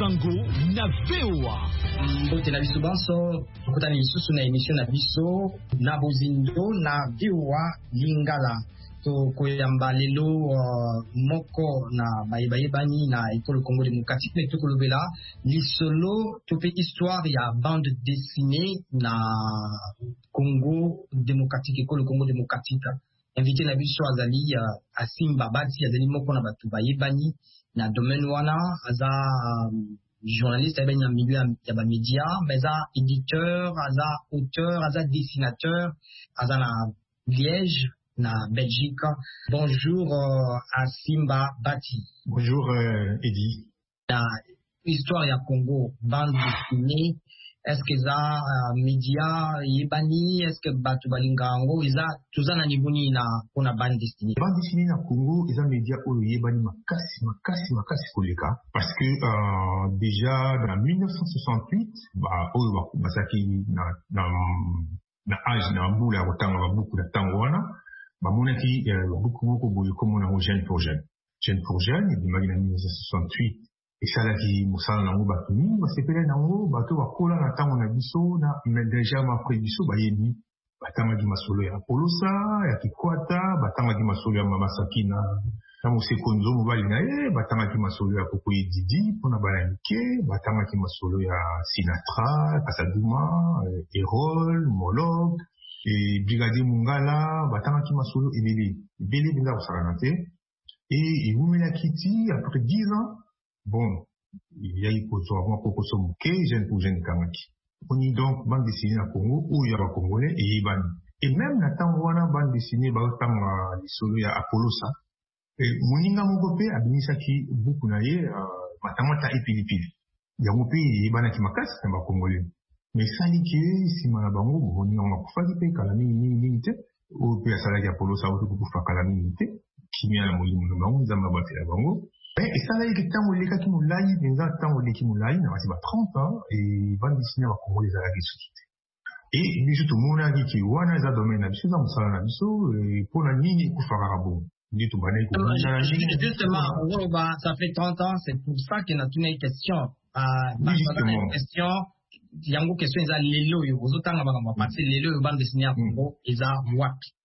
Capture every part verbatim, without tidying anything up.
Sango na V O A. Mbote na biso banso, tukutani lisusu na emission na biso na bozindo na V O A Lingala. To koyamba lelo uh, moko na bayebayebani na École Congo Démocratique ne tokolobela lisolo tope histoire ya bande dessinée na Congo Démocratique, École Congo Démocratique. Invité na biso azali uh, Asimba Bati azali moko na batu bayebani na domaine wana aza um, journaliste ayebani na milieu ya ba média, aza éditeur, aza auteur, aza dessinateur, aza na Liège na Belgique. Bonjour euh, à Simba Bati. Bonjour euh, Eddie. La histoire ya Congo, bande dessinée, est-ce que ça uh, média yebani, est-ce que batu balingango iza tuzana nibuni na kuna bande dessinée. Bande dessinée na Congo iza média oyo yebani makasi makasi makasi koleka parce que euh, déjà dans mille neuf cent soixante-huit ba oyo basaki na na na âge na mbula ya kotanga babuku na tango wana bamonaki babuku moko boye komona ngo jeune pour jeune jeune pour jeune ebimaki na mille neuf cent soixante-huit esalaki mosala nango bato mingi basepele nango bato bakola na ntango na biso na déjà mapres biso bayebi batangaki masolo ya Apolosa ya Kikwata, batangaki masolo ya Mama Sakina na Moseko Nzo mobali na ye, batangaki masolo ya Kokoye Didi mpona bana mike, batangaki masolo ya Sinatra, Kasaduma, Erol, Molok et Brigadier Mungala, batangaki masolo ebele ebele benda kosakana te. Et ewumelaki ti après dix ans, bon, il y a eu kozwa mwa kokoso moke jeune pour jeune kamaki. On y donc bande dessinée na Congo ou ya ba Congolais et yebani. Et même na tango wana bande dessinée ba otanga lisolo ya Apolosa. Et moninga moko pe abimisaki buku na ye matamata epilipili. Yango pe yebana ki makasi na ba Congolais. Mais sali ke sima na bango moninga makufaki pe kala mingi mingi mingi te. O pe asalaki Apolosa o ko kufa kala mingi te. Kimia na molimo na bango nzamba batela bango. Mais ça là, il est temps où les cas qui nous l'aillent, il y a temps où les qui nous l'aillent, c'est pas trente ans, et bande dessinée va Congo les arabe société. Et les gens tout le monde a dit que wana za domaine na biso za musala na biso et pour la nini kufaka rabo. Ndi to bana ko. Justement, ça fait trente ans, c'est pour ça qu'il y a une question. Ah, une question. Yango question eza lelo yo ozotanga banga parce lelo yo bande dessinée à Congo eza wapi.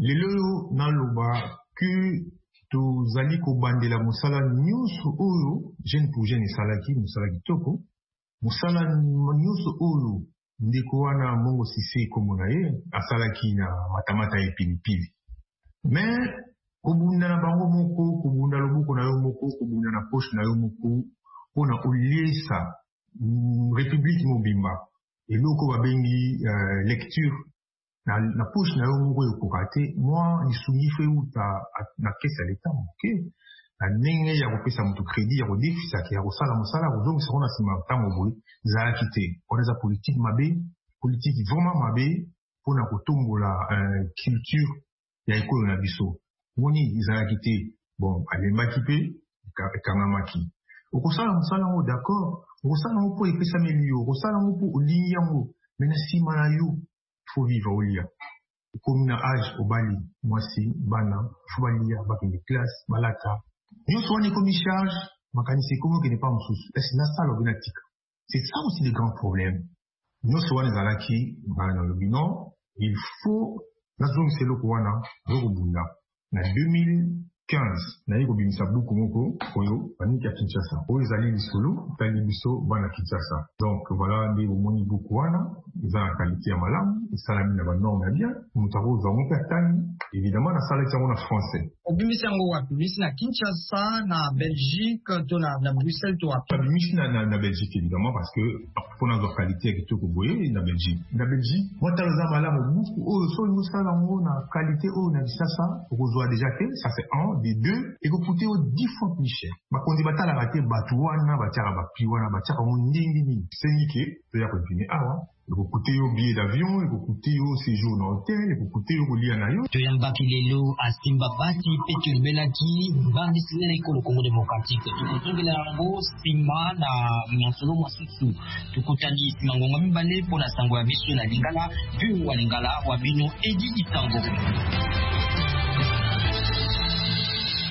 Lelo na loba que tozali kobandela mosala nyonso oyo jeune pour jeune esalaki mosala kitoko mosala nyonso oyo ndeko wana Mongo Sise kombo na ye asalaki na matamata ya pilipili mais kobunda na bango moko kobunda loboko na yo moko kobunda na poche na yo moko mpona oliesa république mobimba eloko babengi uh, lecture na na poche na yo moko ekoka te moi lisuni fe uta na kesi ya leta moke na ndenge ya kopesa moto crédit ya kodefisaki ya kosala mosala kozongisa ngo na nsima ntango boye ezalaki te wana eza politique mabe politique vraiment mabe mpona kotombola uh, culture ya ekolo na biso moni ezalaki te bon alembaki mpe ekangamaki okosala mosala yango d'accord okosala yango mpo epesameli yo okosala yango mpo olingi yango me na nsima na yo faut vivre au lia. Comme na âge au bali, moi si, bana, faut balia, bakende classe, balata. Nous sommes comme charge, mécanicien comme qui n'est pas en sous. Est-ce na salle organique? C'est ça aussi le grand problème. Nous sommes les alaki, dans le bilan, il faut, la zone c'est le kouana, Robunda. Na deux mille quinze, na yiko bimisa buku moko, oyo, bani ya Kinshasa. Oyo zali lisolo, tali biso, bana Kinshasa. Donc voilà, ndi omoni buku wana, ils ont la qualité à malam, ils sont la mine à norme bien, nous avons un peu évidemment, la salle est en français. Au Bimisi en Ouakou, Bimisi na Kinshasa, na Belgique, na, na Bruxelles, toi. Pas Bimisi na, na, na Belgique, évidemment, parce que pour notre qualité, qui est au Boye, na Belgique. Na Belgique, moi, t'as le malam, beaucoup, oh, so, nous, ça, là, on a qualité, oh, on a dit ça, ça, on voit déjà que, ça fait un, des deux, et vous coûtez au dix fois plus cher. Bah, quand on dit, bah, t'as la raté, bah, touana, bah, t'as la bah, piwana, bah, t'as la ndingi, c'est niqué, c'est-à-dire que tu ah, ouais. Il faut coûter au billet d'avion, il faut coûter au séjour dans l'hôtel, il faut coûter au lit à Nayo. Toyambaki lelo Asimba Bati Petul Belaki bande dessinée na Congo démocratique. Tukutungela yango Simba na Nyansolo Masusu. Tukutani Simangonga Mibale pour la sango ya biso na Lingala, puis wa Lingala wa bino Edi Itango.